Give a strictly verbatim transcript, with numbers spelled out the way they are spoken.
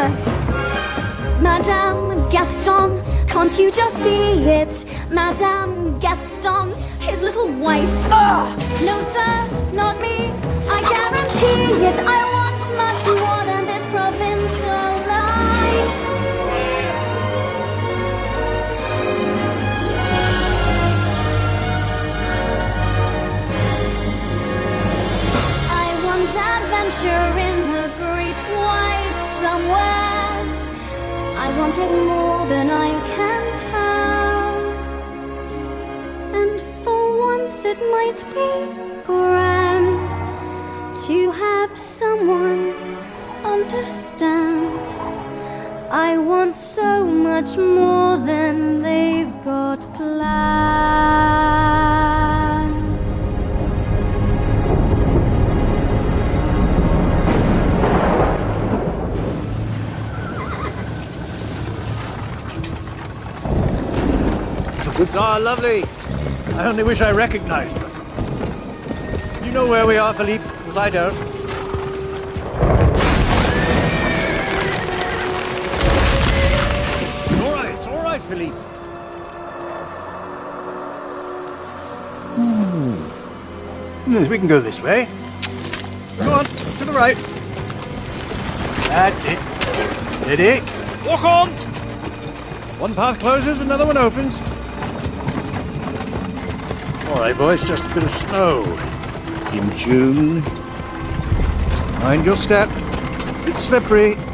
Christmas. Madame Gaston, can't you just see it? Madame Gaston, his little wife. Ugh! No sir, not me, I guarantee it. I want much more than this provincial life. I want adventure in the great wide somewhere. I want it more than I can tell. And for once it might be grand to have someone understand. I want so much more than they've got planned. The goods are lovely. I only wish I recognized them. You know where we are, Philippe, because I don't. All right, it's all right, Philippe. Hmm. Yes, we can go this way. Go on, to the right. That's it. Steady. Walk on! One path closes, another one opens. All right, boys, just a bit of snow. In June. Mind your step. It's slippery.